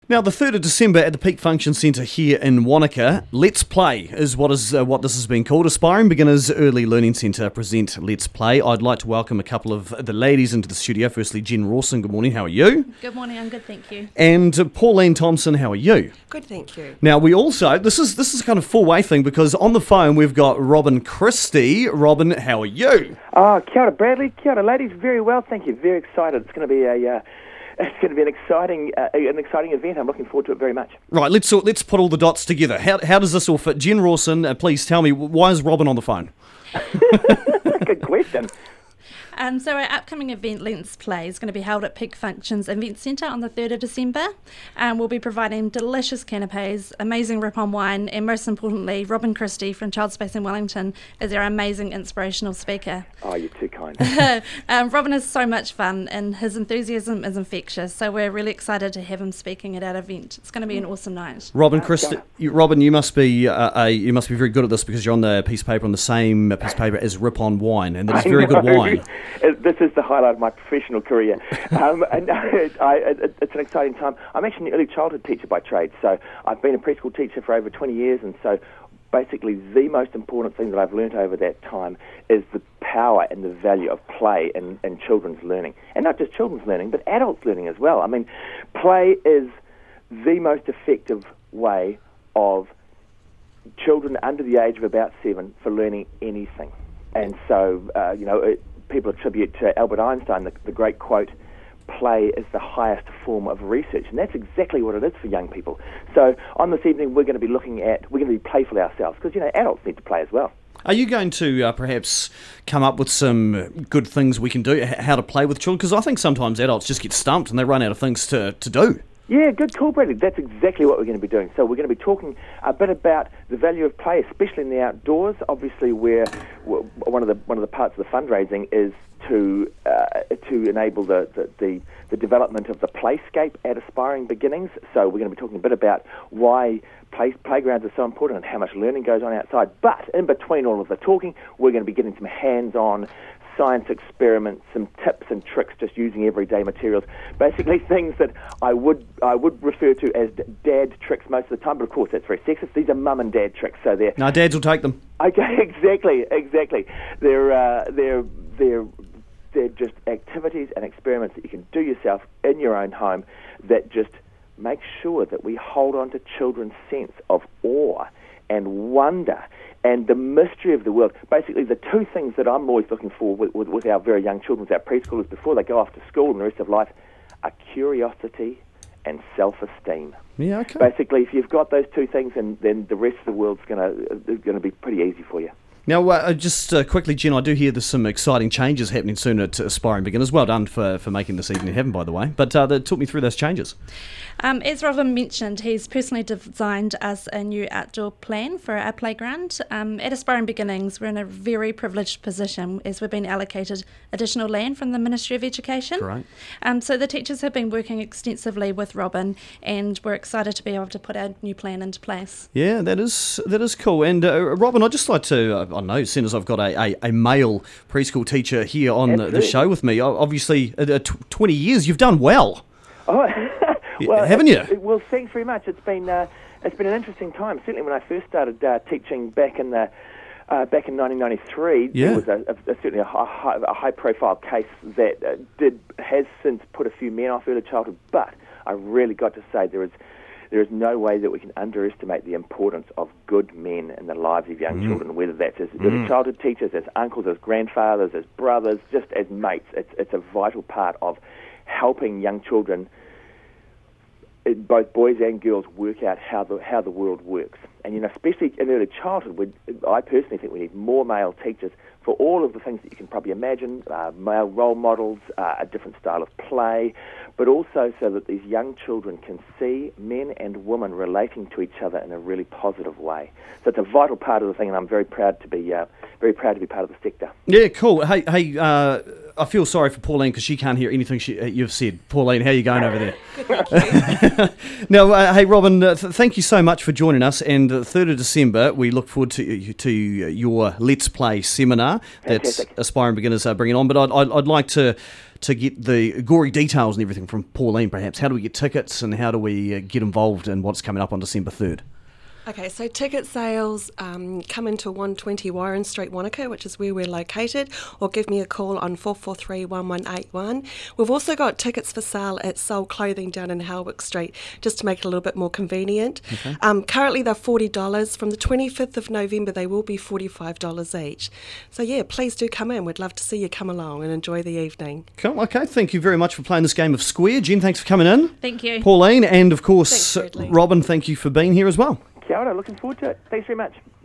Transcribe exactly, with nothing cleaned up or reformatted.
Now, the third of December at the Peak Function Centre here in Wanaka, Let's Play is what is uh, what this has been called. Aspiring Beginners Early Learning Centre present Let's Play. I'd like to welcome a couple of the ladies into the studio. Firstly, Jen Rawson, good morning, how are you? Good morning, I'm good, thank you. And uh, Pauline Thompson, how are you? Good, thank you. Now, we also, this is this is a kind of full-way thing because on the phone we've got Robin Christie. Robin, how are you? Oh, kia ora, Bradley. Kia ora, ladies. Very well, thank you. Very excited. It's going to be a... Uh, It's going to be an exciting, uh, an exciting event. I'm looking forward to it very much. Right, let's let's put all the dots together. How how does this all fit? Jen Rawson, uh, please tell me, why is Robin on the phone? Good question. Um, so our upcoming event, Let's Play, is going to be held at Peak Functions Event Centre on the third of December. Um, we'll be providing delicious canapes, amazing rip-on wine, and most importantly, Robin Christie from Child Space in Wellington is our amazing inspirational speaker. Oh, you're too kind. um, Robin is so much fun and his enthusiasm is infectious, so we're really excited to have him speaking at our event. It's going to be an awesome night. Robin Christie, you, Robin, you must be uh, a, you must be very good at this because you're on the piece of paper on the same piece of paper as rip-on wine, and that is very good wine. It, this is the highlight of my professional career. um, and it, I, it, it's an exciting time. I'm actually an early childhood teacher by trade, so I've been a preschool teacher for over twenty years, and so basically the most important thing that I've learnt over that time is the power and the value of play in, in children's learning. And not just children's learning, but adults learning as well. I mean, play is the most effective way of children under the age of about seven for learning anything. And so, uh, you know, it, people attribute to Albert Einstein the, the great quote, play is the highest form of research. And that's exactly what it is for young people. So on this evening, we're going to be looking at, we're going to be playful ourselves, because, you know, adults need to play as well. Are you going to uh, perhaps come up with some good things we can do, h- how to play with children? Because I think sometimes adults just get stumped and they run out of things to, to do. Yeah, good call, Bradley. That's exactly what we're going to be doing. So we're going to be talking a bit about the value of play, especially in the outdoors. Obviously, where one of the one of the parts of the fundraising is to uh, to enable the, the, the, the development of the playscape at Aspiring Beginnings. So we're going to be talking a bit about why play, playgrounds are so important and how much learning goes on outside. But in between all of the talking, we're going to be getting some hands-on science experiments, some tips and tricks, just using everyday materials. Basically, things that I would I would refer to as dad tricks most of the time, but of course that's very sexist. These are mum and dad tricks, so they're no, dads will take them. Okay, exactly, exactly. They're uh, they're they're they're just activities and experiments that you can do yourself in your own home that just make sure that we hold on to children's sense of awe and wonder and the mystery of the world. Basically, the two things that I'm always looking for with, with, with our very young children, with our preschoolers, before they go off to school and the rest of life, are curiosity and self-esteem. Yeah, okay. Basically, if you've got those two things, and then the rest of the world's going to going to be pretty easy for you. Now, uh, just uh, quickly, Jen, I do hear there's some exciting changes happening soon at Aspiring Beginners. Well done for, for making this evening happen, by the way. But uh, that talk me through those changes. Um, as Robin mentioned, he's personally designed us a new outdoor plan for our playground. Um, at Aspiring Beginnings, we're in a very privileged position as we've been allocated additional land from the Ministry of Education. Right. Um, so the teachers have been working extensively with Robin, and we're excited to be able to put our new plan into place. Yeah, that is that is cool. And uh, Robin, I'd just like to, uh, I don't know, seeing as I've got a, a, a male preschool teacher here on the, the show with me, obviously, uh, twenty years, you've done well. Oh, well, haven't you? It, well, thanks very much. It's been uh, it's been an interesting time. Certainly, when I first started uh, teaching back in the uh, back in nineteen ninety-three, yeah. there was a, a, a, certainly a high, a high-profile case that uh, did has since put a few men off early childhood. But I really got to say there is there is no way that we can underestimate the importance of good men in the lives of young mm. children, whether that's as early mm. childhood teachers, as uncles, as grandfathers, as brothers, just as mates. It's it's a vital part of helping young children, both boys and girls, work out how the how the world works. And, you know, especially in early childhood, we, I personally think we need more male teachers for all of the things that you can probably imagine, uh, male role models, uh, a different style of play, but also so that these young children can see men and women relating to each other in a really positive way. So it's a vital part of the thing, and I'm very proud to be uh, very proud to be part of the sector. Yeah, cool. Hey, hey. Uh I feel sorry for Pauline because she can't hear anything she, uh, you've said. Pauline, how are you going over there? Good, thank you. Now, uh, hey, Robin, uh, th- thank you so much for joining us. And the third of December, we look forward to to your Let's Play seminar that Fantastic. Aspiring Beginners are bringing on. But I'd, I'd, I'd like to to get the gory details and everything from Pauline, perhaps. How do we get tickets and how do we uh, get involved in what's coming up on December third? Okay, so ticket sales um, come into one twenty Warren Street, Wanaka, which is where we're located, or give me a call on four four three, one one eight one. We've also got tickets for sale at Soul Clothing down in Halwick Street, just to make it a little bit more convenient. Okay. Um, currently they're forty dollars. From the twenty-fifth of November they will be forty-five dollars each. So yeah, please do come in. We'd love to see you come along and enjoy the evening. Cool, okay. Thank you very much for playing this game of Square. Jen, thanks for coming in. Thank you. Pauline, and of course, Thanks, Ridley. Robin, thank you for being here as well. Kia ora, looking forward to it. Thanks very much.